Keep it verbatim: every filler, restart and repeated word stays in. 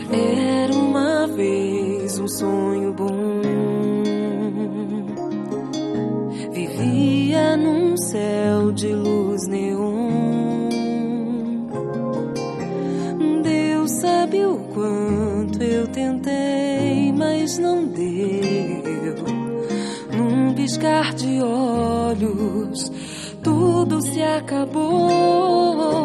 Era uma vez um sonho bom. Vivia num céu de luz neon. Deus sabe o quanto eu tentei, mas não deu. Num piscar de olhos, tudo se acabou.